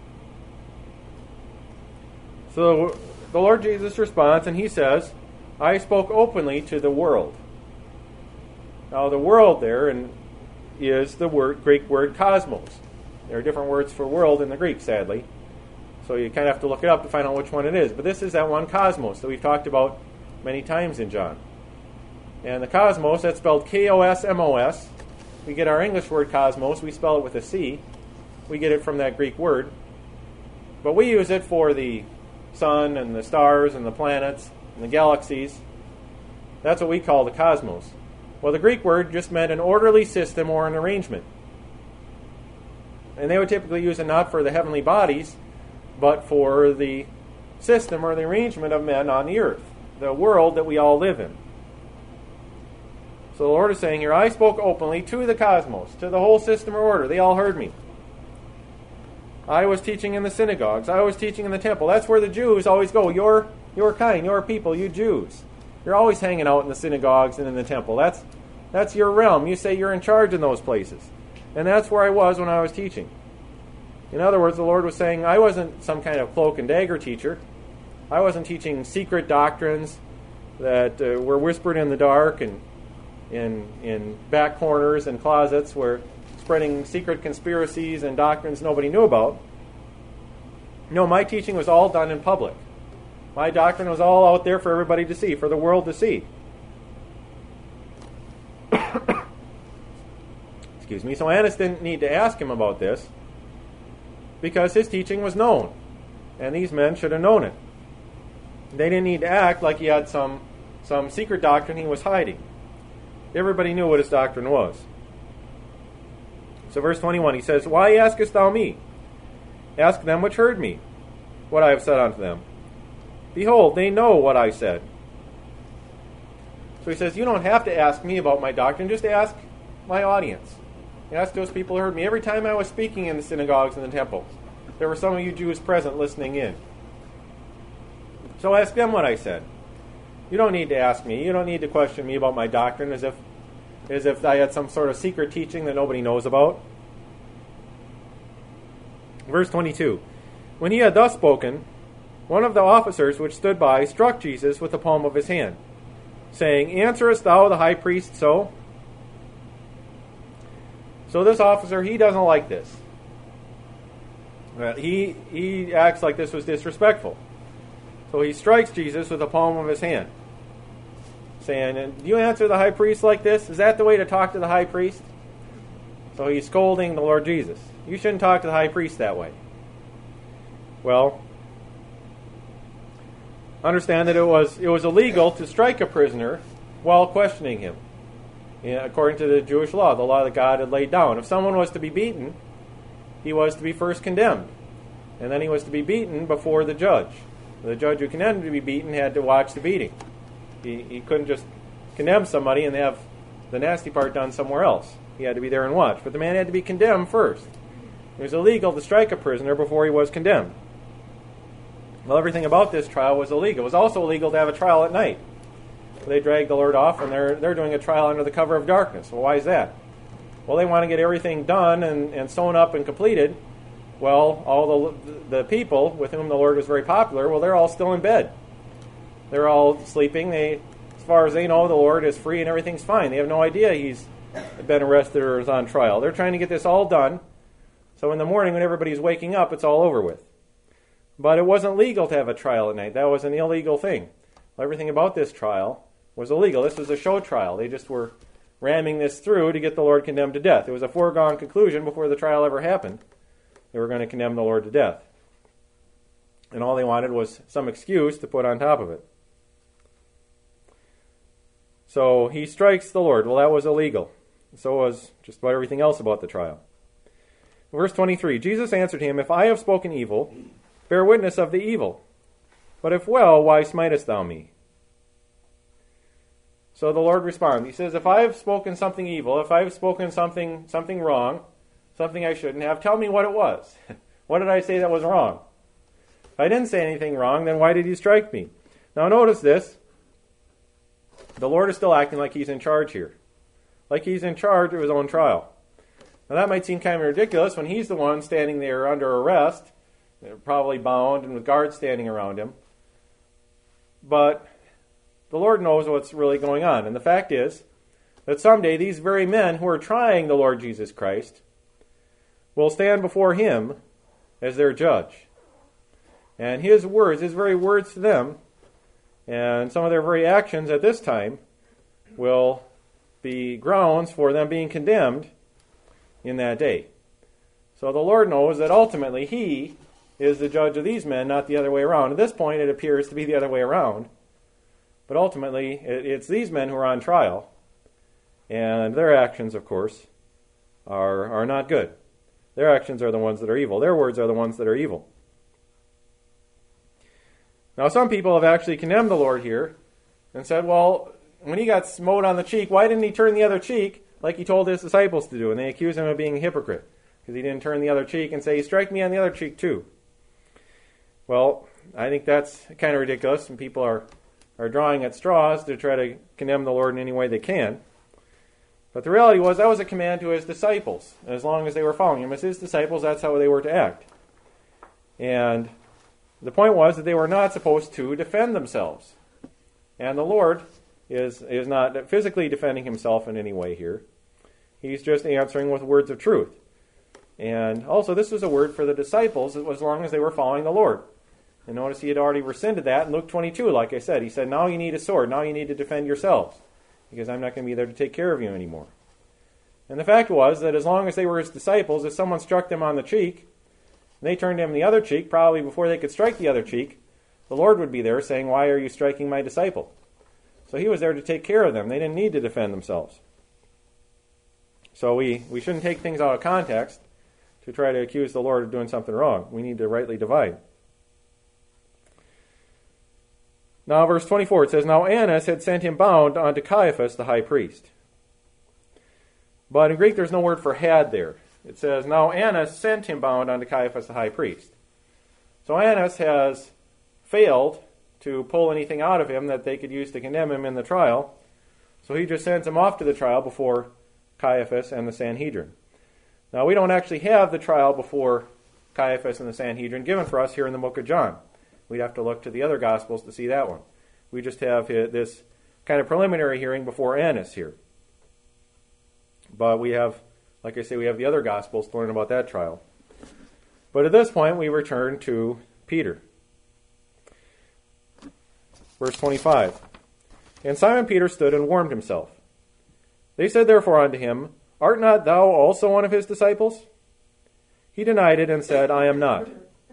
Speaker 1: So the Lord Jesus responds, and he says, I spoke openly to the world. Now the world there is the Greek word cosmos. There are different words for world in the Greek, sadly. So you kind of have to look it up to find out which one it is. But this is that one cosmos that we've talked about many times in John. And the cosmos, that's spelled K-O-S-M-O-S. We get our English word cosmos. We spell it with a C. We get it from that Greek word. But we use it for the sun and the stars and the planets and the galaxies. That's what we call the cosmos. Well, the Greek word just meant an orderly system or an arrangement. And they would typically use it not for the heavenly bodies, but for the system or the arrangement of men on the earth, the world that we all live in. So the Lord is saying here, I spoke openly to the cosmos, to the whole system or order. They all heard me. I was teaching in the synagogues. I was teaching in the temple. That's where the Jews always go. Your kind, your people, you Jews. You're always hanging out in the synagogues and in the temple. That's your realm. You say you're in charge in those places. And that's where I was when I was teaching. In other words, the Lord was saying, I wasn't some kind of cloak and dagger teacher. I wasn't teaching secret doctrines that were whispered in the dark and in back corners and closets, where spreading secret conspiracies and doctrines nobody knew about. No, my teaching was all done in public. My doctrine was all out there for everybody to see, for the world to see. Excuse me. So Annas didn't need to ask him about this, because his teaching was known, and these men should have known it. They didn't need to act like he had some secret doctrine he was hiding. Everybody knew what his doctrine was. So verse 21, he says, Why askest thou me? Ask them which heard me, what I have said unto them. Behold, they know what I said. So he says, you don't have to ask me about my doctrine, just ask my audience. Ask those people who heard me. Every time I was speaking in the synagogues and the temples, there were some of you Jews present listening in. So ask them what I said. You don't need to ask me. You don't need to question me about my doctrine as if I had some sort of secret teaching that nobody knows about. Verse 22. When he had thus spoken, one of the officers which stood by struck Jesus with the palm of his hand, saying, Answerest thou the high priest so? So this officer, he doesn't like this. He acts like this was disrespectful. So he strikes Jesus with the palm of his hand, saying, do you answer the high priest like this? Is that the way to talk to the high priest? So he's scolding the Lord Jesus. You shouldn't talk to the high priest that way. Well, understand that it was illegal to strike a prisoner while questioning him, according to the Jewish law, the law that God had laid down. If someone was to be beaten, he was to be first condemned, and then he was to be beaten before the judge. The judge who condemned him to be beaten had to watch the beating. He couldn't just condemn somebody and have the nasty part done somewhere else. He had to be there and watch. But the man had to be condemned first. It was illegal to strike a prisoner before he was condemned. Well, everything about this trial was illegal. It was also illegal to have a trial at night. They dragged the Lord off, and they're doing a trial under the cover of darkness. Well, why is that? Well, they want to get everything done and sewn up and completed. Well, all the people with whom the Lord was very popular, well, they're all still in bed. They're all sleeping. As far as they know, the Lord is free and everything's fine. They have no idea he's been arrested or is on trial. They're trying to get this all done So in the morning when everybody's waking up, it's all over with. But it wasn't legal to have a trial at night. That was an illegal thing. Everything about this trial was illegal. This was a show trial. They just were ramming this through to get the Lord condemned to death. It was a foregone conclusion before the trial ever happened. They were going to condemn the Lord to death. And all they wanted was some excuse to put on top of it. So he strikes the Lord. Well, that was illegal. So was just about everything else about the trial. Verse 23, Jesus answered him, If I have spoken evil, bear witness of the evil. But if well, why smitest thou me? So the Lord responds. He says, if I have spoken something evil, if I have spoken something wrong, something I shouldn't have, tell me what it was. What did I say that was wrong? If I didn't say anything wrong, then why did you strike me? Now notice this. The Lord is still acting like he's in charge here. Like he's in charge of his own trial. Now that might seem kind of ridiculous when he's the one standing there under arrest, probably bound and with guards standing around him. But the Lord knows what's really going on. And the fact is that someday these very men who are trying the Lord Jesus Christ will stand before him as their judge. And his words, his very words to them, and some of their very actions at this time will be grounds for them being condemned in that day. So the Lord knows that ultimately he is the judge of these men, not the other way around. At this point, it appears to be the other way around. But ultimately, it's these men who are on trial, and their actions, of course, are not good. Their actions are the ones that are evil. Their words are the ones that are evil. Now, some people have actually condemned the Lord here and said, well, when he got smote on the cheek, why didn't he turn the other cheek like he told his disciples to do? And they accuse him of being a hypocrite because he didn't turn the other cheek and say, strike me on the other cheek too. Well, I think that's kind of ridiculous, and people are drawing at straws to try to condemn the Lord in any way they can. But the reality was that was a command to his disciples. As long as they were following him as his disciples, that's how they were to act. And the point was that they were not supposed to defend themselves. And the Lord is not physically defending himself in any way here. He's just answering with words of truth. And also this was a word for the disciples as long as they were following the Lord. And notice he had already rescinded that in Luke 22, like I said. He said, now you need a sword. Now you need to defend yourselves, because I'm not going to be there to take care of you anymore. And the fact was that as long as they were his disciples, if someone struck them on the cheek, and they turned him the other cheek, probably before they could strike the other cheek, the Lord would be there saying, why are you striking my disciple? So he was there to take care of them. They didn't need to defend themselves. So we shouldn't take things out of context to try to accuse the Lord of doing something wrong. We need to rightly divide. Now, verse 24, it says, Now Annas had sent him bound unto Caiaphas the high priest. But in Greek, there's no word for had there. It says, Now Annas sent him bound unto Caiaphas the high priest. So Annas has failed to pull anything out of him that they could use to condemn him in the trial. So he just sends him off to the trial before Caiaphas and the Sanhedrin. Now, we don't actually have the trial before Caiaphas and the Sanhedrin given for us here in the book of John. We'd have to look to the other Gospels to see that one. We just have this kind of preliminary hearing before Annas here. But we have, like I say, we have the other Gospels to learn about that trial. But at this point, we return to Peter. Verse 25. And Simon Peter stood and warmed himself. They said therefore unto him, Art not thou also one of his disciples? He denied it and said, I am not.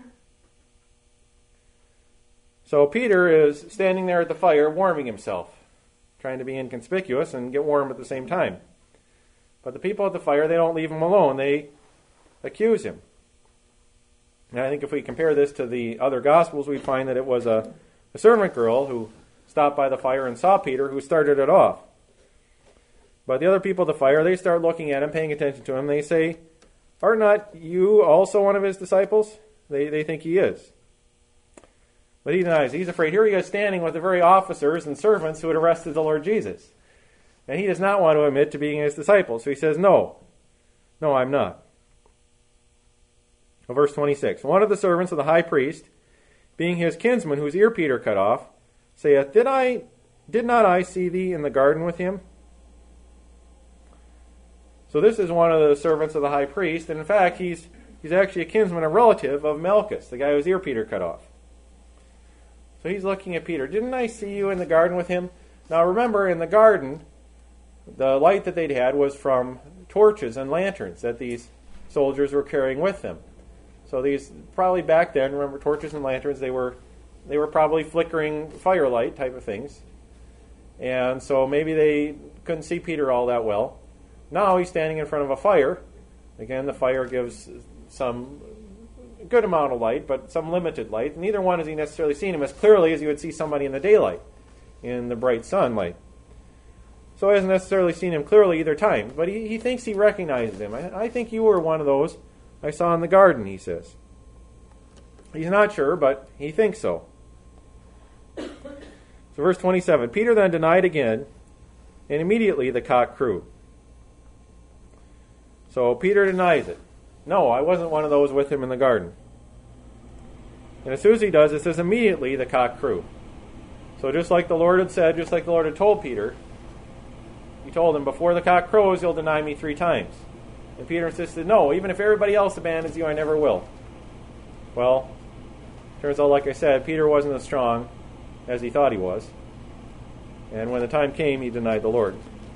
Speaker 1: So Peter is standing there at the fire warming himself, trying to be inconspicuous and get warm at the same time. But the people at the fire, they don't leave him alone. They accuse him. And I think if we compare this to the other Gospels, we find that it was a servant girl who stopped by the fire and saw Peter who started it off. But the other people at the fire, they start looking at him, paying attention to him. They say, Art not you also one of his disciples? They think he is. But he denies. He's afraid. Here he is standing with the very officers and servants who had arrested the Lord Jesus. And he does not want to admit to being his disciple. So he says, No, I'm not. Well, verse 26. One of the servants of the high priest, being his kinsman, whose ear Peter cut off, saith, Did not I see thee in the garden with him? So this is one of the servants of the high priest. And in fact, he's He's actually a kinsman, a relative of Malchus, the guy whose ear Peter cut off. So he's looking at Peter. Didn't I see you in the garden with him? Now remember, in the garden, the light that they'd had was from torches and lanterns that these soldiers were carrying with them. So these, probably back then, remember, torches and lanterns, they were probably flickering firelight type of things. And so maybe they couldn't see Peter all that well. Now he's standing in front of a fire. Again, the fire gives some good amount of light, but some limited light. Neither one has he necessarily seen him as clearly as you would see somebody in the daylight, in the bright sunlight. So he hasn't necessarily seen him clearly either time, but he thinks he recognizes him. I think you were one of those I saw in the garden, he says. He's not sure, but he thinks so. So verse 27, Peter then denied again, and immediately the cock crew. So Peter denies it. No, I wasn't one of those with him in the garden. And as soon as he does, it says immediately the cock crew. So just like the Lord had said, just like the Lord had told Peter, he told him, before the cock crows, you'll deny me 3 times. And Peter insisted, no, even if everybody else abandons you, I never will. Well, turns out, like I said, Peter wasn't as strong as he thought he was. And when the time came, he denied the Lord.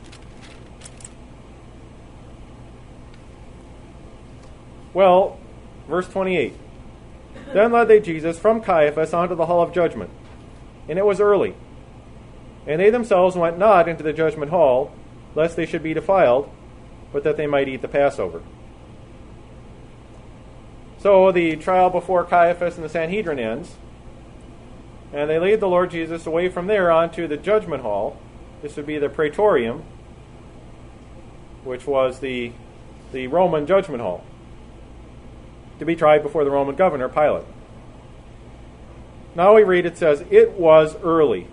Speaker 1: Well, verse 28. Then led they Jesus from Caiaphas unto the hall of judgment. And it was early. And they themselves went not into the judgment hall, lest they should be defiled, but that they might eat the Passover. So the trial before Caiaphas and the Sanhedrin ends, and they lead the Lord Jesus away from there onto the judgment hall. This would be the praetorium, which was the Roman judgment hall, to be tried before the Roman governor, Pilate. Now we read, it says, it was early.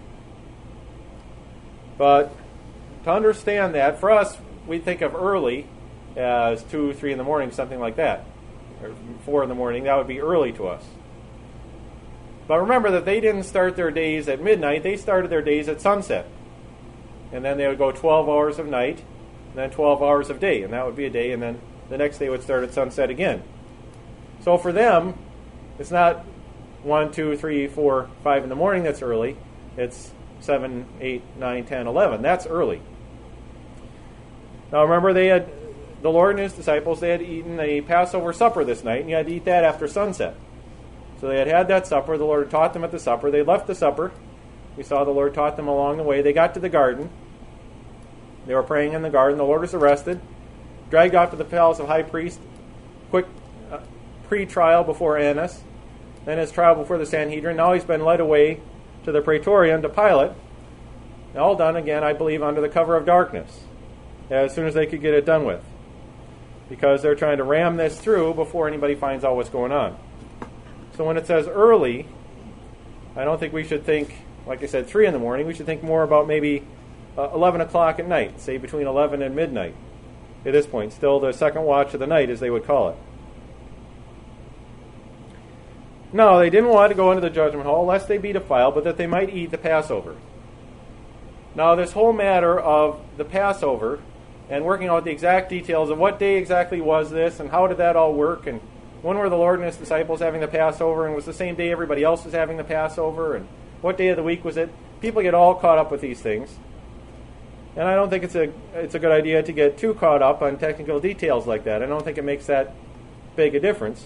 Speaker 1: But to understand that, for us, we think of early as 2, 3 in the morning, something like that. Or 4 in the morning, that would be early to us. But remember that they didn't start their days at midnight, they started their days at sunset. And then they would go 12 hours of night, and then 12 hours of day, and that would be a day, and then the next day would start at sunset again. So for them, it's not 1, 2, 3, 4, 5 in the morning that's early. It's 7, 8, 9, 10, 11. That's early. Now remember, the Lord and his disciples, they had eaten a Passover supper this night, and you had to eat that after sunset. So they had that supper. The Lord taught them at the supper. They left the supper. We saw the Lord taught them along the way. They got to the garden. They were praying in the garden. The Lord was arrested, dragged off to the palace of high priest, quick pre-trial before Annas, then his trial before the Sanhedrin. Now he's been led away to the praetorium, to Pilate. All done, again, I believe, under the cover of darkness, as soon as they could get it done with, because they're trying to ram this through before anybody finds out what's going on. So when it says early, I don't think we should think, like I said, 3 in the morning. We should think more about maybe 11 o'clock at night, say between 11 and midnight at this point. Still the second watch of the night, as they would call it. No, they didn't want to go into the judgment hall, lest they be defiled, but that they might eat the Passover. Now, this whole matter of the Passover and working out the exact details of what day exactly was this and how did that all work, and when were the Lord and his disciples having the Passover, and was the same day everybody else was having the Passover, and what day of the week was it? People get all caught up with these things. And I don't think it's a good idea to get too caught up on technical details like that. I don't think it makes that big a difference.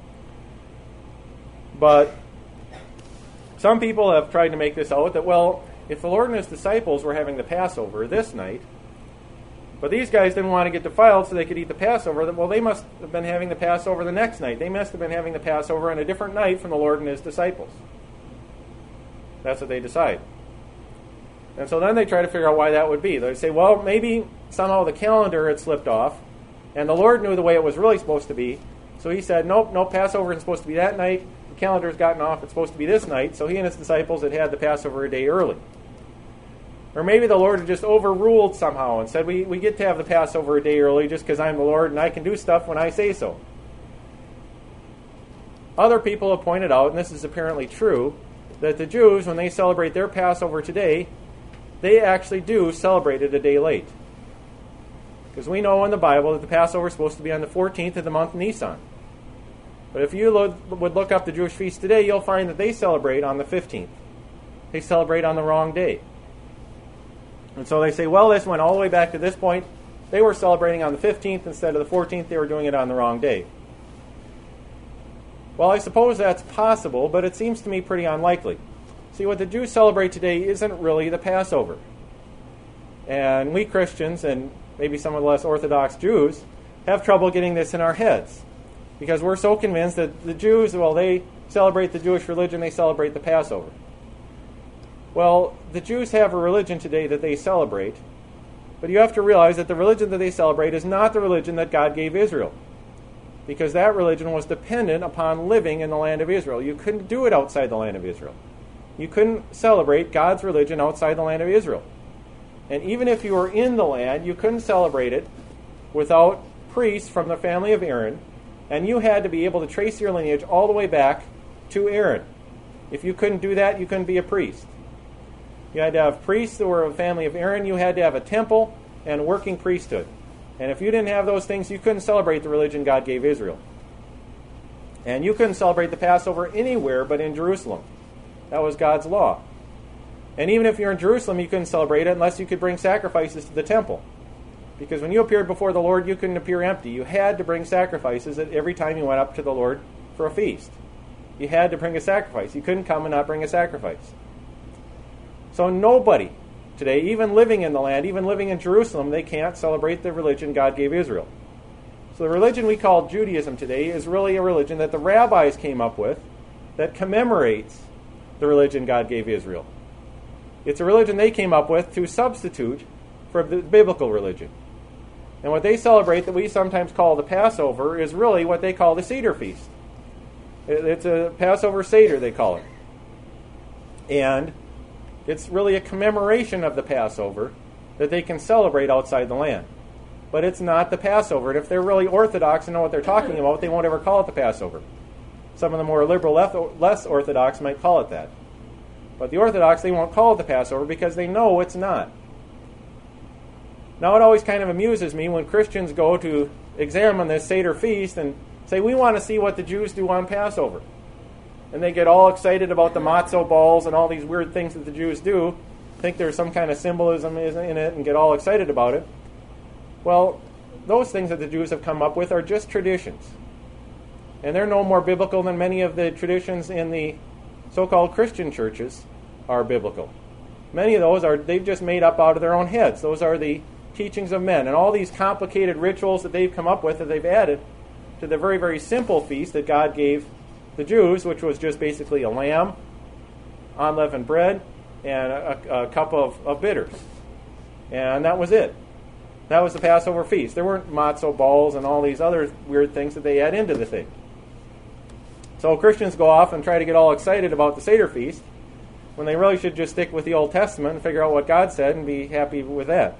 Speaker 1: But some people have tried to make this out that, well, if the Lord and his disciples were having the Passover this night, but these guys didn't want to get defiled so they could eat the Passover, well, they must have been having the Passover the next night. They must have been having the Passover on a different night from the Lord and his disciples. That's what they decide. And so then they try to figure out why that would be. They say, well, maybe somehow the calendar had slipped off, and the Lord knew the way it was really supposed to be. So he said, nope, Passover isn't supposed to be that night. The calendar's gotten off. It's supposed to be this night. So he and his disciples had the Passover a day early. Or maybe the Lord had just overruled somehow and said, we get to have the Passover a day early just because I'm the Lord and I can do stuff when I say so. Other people have pointed out, and this is apparently true, that the Jews, when they celebrate their Passover today, they actually do celebrate it a day late. Because we know in the Bible that the Passover is supposed to be on the 14th of the month Nisan. But if you would look up the Jewish feast today, you'll find that they celebrate on the 15th. They celebrate on the wrong day. And so they say, well, this went all the way back to this point. They were celebrating on the 15th instead of the 14th. They were doing it on the wrong day. Well, I suppose that's possible, but it seems to me pretty unlikely. See, what the Jews celebrate today isn't really the Passover. And we Christians, and maybe some of the less Orthodox Jews, have trouble getting this in our heads. Because we're so convinced that the Jews, well, they celebrate the Jewish religion, they celebrate the Passover. Well, the Jews have a religion today that they celebrate, but you have to realize that the religion that they celebrate is not the religion that God gave Israel. Because that religion was dependent upon living in the land of Israel. You couldn't do it outside the land of Israel. You couldn't celebrate God's religion outside the land of Israel. And even if you were in the land, you couldn't celebrate it without priests from the family of Aaron, and you had to be able to trace your lineage all the way back to Aaron. If you couldn't do that, you couldn't be a priest. You had to have priests that were of the family of Aaron. You had to have a temple and a working priesthood. And if you didn't have those things, you couldn't celebrate the religion God gave Israel. And you couldn't celebrate the Passover anywhere but in Jerusalem. That was God's law. And even if you're in Jerusalem, you couldn't celebrate it unless you could bring sacrifices to the temple. Because when you appeared before the Lord, you couldn't appear empty. You had to bring sacrifices every time you went up to the Lord for a feast. You had to bring a sacrifice. You couldn't come and not bring a sacrifice. So nobody today, even living in the land, even living in Jerusalem, they can't celebrate the religion God gave Israel. So the religion we call Judaism today is really a religion that the rabbis came up with that commemorates the religion God gave Israel. It's a religion they came up with to substitute for the biblical religion. And what they celebrate that we sometimes call the Passover is really what they call the Seder feast. It's a Passover Seder, they call it. And it's really a commemoration of the Passover that they can celebrate outside the land. But it's not the Passover. And if they're really Orthodox and know what they're talking about, they won't ever call it the Passover. Some of the more liberal, less Orthodox might call it that. But the Orthodox, they won't call it the Passover because they know it's not. Now, it always kind of amuses me when Christians go to examine this Seder feast and say, we want to see what the Jews do on Passover. And they get all excited about the matzo balls and all these weird things that the Jews do, think there's some kind of symbolism in it and get all excited about it. Well, those things that the Jews have come up with are just traditions. And they're no more biblical than many of the traditions in the so-called Christian churches are biblical. Many of those they've just made up out of their own heads. Those are the teachings of men. And all these complicated rituals that they've come up with that they've added to the very, very simple feast that God gave the Jews, which was just basically a lamb, unleavened bread, and a cup of bitters. And that was it. That was the Passover feast. There weren't matzo balls and all these other weird things that they add into the thing. So Christians go off and try to get all excited about the Seder feast when they really should just stick with the Old Testament and figure out what God said and be happy with that.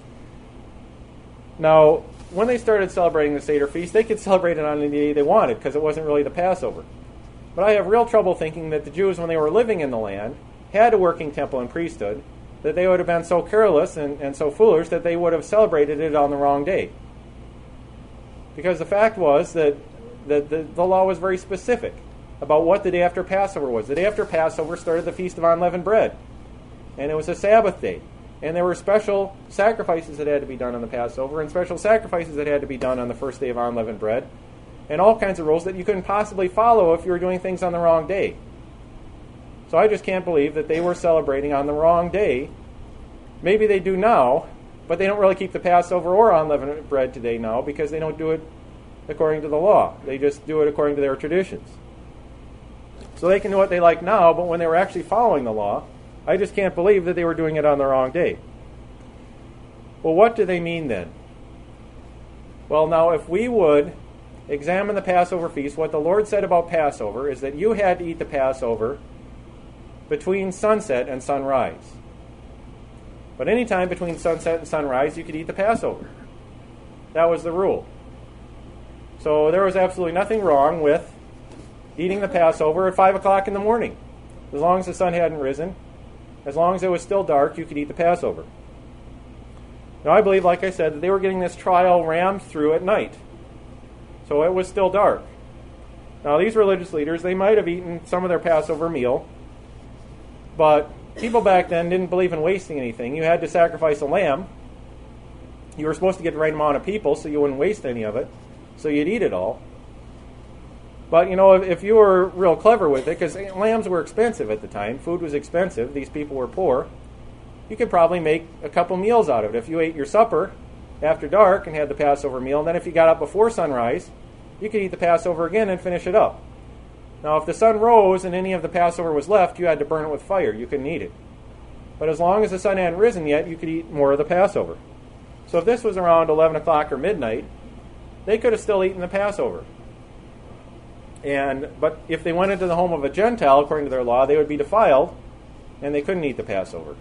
Speaker 1: Now, when they started celebrating the Seder feast, they could celebrate it on any day they wanted because it wasn't really the Passover. But I have real trouble thinking that the Jews, when they were living in the land, had a working temple and priesthood, that they would have been so careless and so foolish that they would have celebrated it on the wrong day. Because the fact was that the law was very specific about what the day after Passover was. The day after Passover started the Feast of Unleavened Bread, and it was a Sabbath day. And there were special sacrifices that had to be done on the Passover and special sacrifices that had to be done on the first day of unleavened bread, and all kinds of rules that you couldn't possibly follow if you were doing things on the wrong day. So I just can't believe that they were celebrating on the wrong day. Maybe they do now, but they don't really keep the Passover or unleavened bread today now because they don't do it according to the law. They just do it according to their traditions. So they can do what they like now, but when they were actually following the law, I just can't believe that they were doing it on the wrong day. Well, what do they mean then? Well, now, if we would examine the Passover feast, what the Lord said about Passover is that you had to eat the Passover between sunset and sunrise. But any time between sunset and sunrise, you could eat the Passover. That was the rule. So there was absolutely nothing wrong with eating the Passover at 5 o'clock in the morning. As long as the sun hadn't risen, as long as it was still dark, you could eat the Passover. Now, I believe, like I said, that they were getting this trial rammed through at night. So it was still dark. Now, these religious leaders, they might have eaten some of their Passover meal, but people back then didn't believe in wasting anything. You had to sacrifice a lamb. You were supposed to get the right amount of people so you wouldn't waste any of it, so you'd eat it all. But, if you were real clever with it, because lambs were expensive at the time, food was expensive, these people were poor, you could probably make a couple meals out of it. If you ate your supper after dark and had the Passover meal, and then if you got up before sunrise, you could eat the Passover again and finish it up. Now, if the sun rose and any of the Passover was left, you had to burn it with fire. You couldn't eat it. But as long as the sun hadn't risen yet, you could eat more of the Passover. So if this was around 11 o'clock or midnight, they could have still eaten the Passover. But if they went into the home of a Gentile, according to their law, they would be defiled, and they couldn't eat the Passover.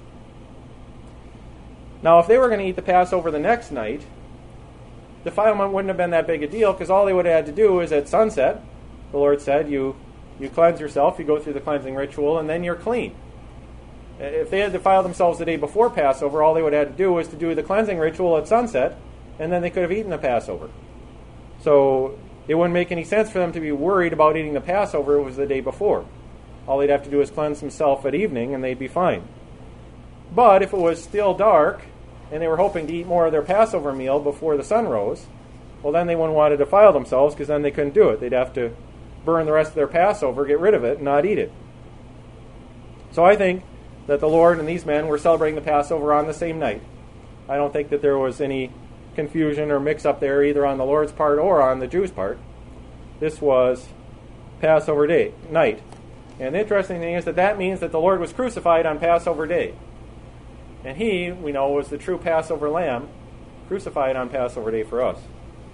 Speaker 1: Now, if they were going to eat the Passover the next night, defilement wouldn't have been that big a deal, because all they would have had to do is at sunset, the Lord said, you cleanse yourself, you go through the cleansing ritual, and then you're clean. If they had defiled themselves the day before Passover, all they would have had to do was to do the cleansing ritual at sunset, and then they could have eaten the Passover. So it wouldn't make any sense for them to be worried about eating the Passover. It was the day before. All they'd have to do is cleanse themselves at evening, and they'd be fine. But if it was still dark, and they were hoping to eat more of their Passover meal before the sun rose, well, then they wouldn't want to defile themselves, because then they couldn't do it. They'd have to burn the rest of their Passover, get rid of it, and not eat it. So I think that the Lord and these men were celebrating the Passover on the same night. I don't think that there was any confusion or mix-up there, either on the Lord's part or on the Jews' part. This was Passover day, night. And the interesting thing is that means that the Lord was crucified on Passover day. And he, we know, was the true Passover lamb, crucified on Passover day for us.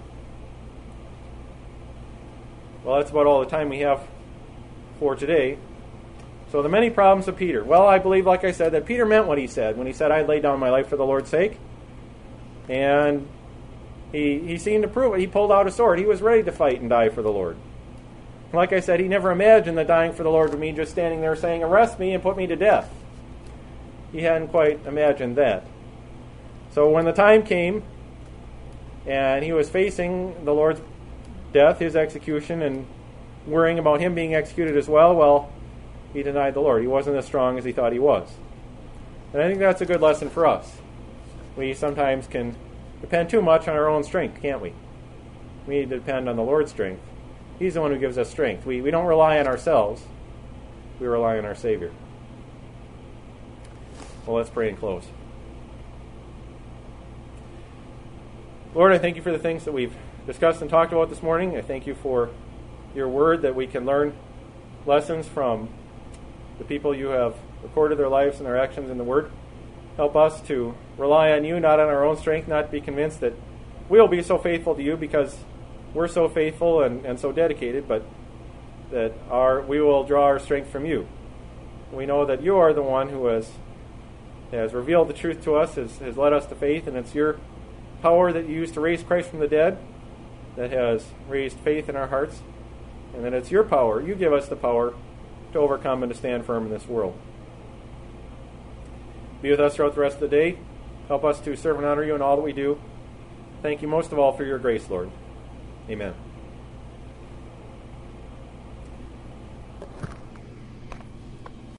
Speaker 1: Well, that's about all the time we have for today. So the many problems of Peter. Well, I believe, like I said, that Peter meant what he said when he said, "I'd lay down my life for the Lord's sake." And he seemed to prove it. He pulled out a sword. He was ready to fight and die for the Lord. Like I said, he never imagined that dying for the Lord would mean just standing there saying, "Arrest me and put me to death." He hadn't quite imagined that. So when the time came and he was facing the Lord's death, his execution, and worrying about him being executed as well, he denied the Lord. He wasn't as strong as he thought he was. And I think that's a good lesson for us. We sometimes can depend too much on our own strength, can't we? We need to depend on the Lord's strength. He's the one who gives us strength. We don't rely on ourselves. We rely on our Savior. Well, let's pray and close. Lord, I thank you for the things that we've discussed and talked about this morning. I thank you for your word, that we can learn lessons from the people you have recorded their lives and their actions in the word. Help us to rely on you, not on our own strength, not be convinced that we'll be so faithful to you because we're so faithful and so dedicated, but that we will draw our strength from you. We know that you are the one who has revealed the truth to us, has led us to faith, and it's your power that you used to raise Christ from the dead that has raised faith in our hearts, and that it's your power. You give us the power to overcome and to stand firm in this world. Be with us throughout the rest of the day. Help us to serve and honor you in all that we do. Thank you most of all for your grace, Lord. Amen.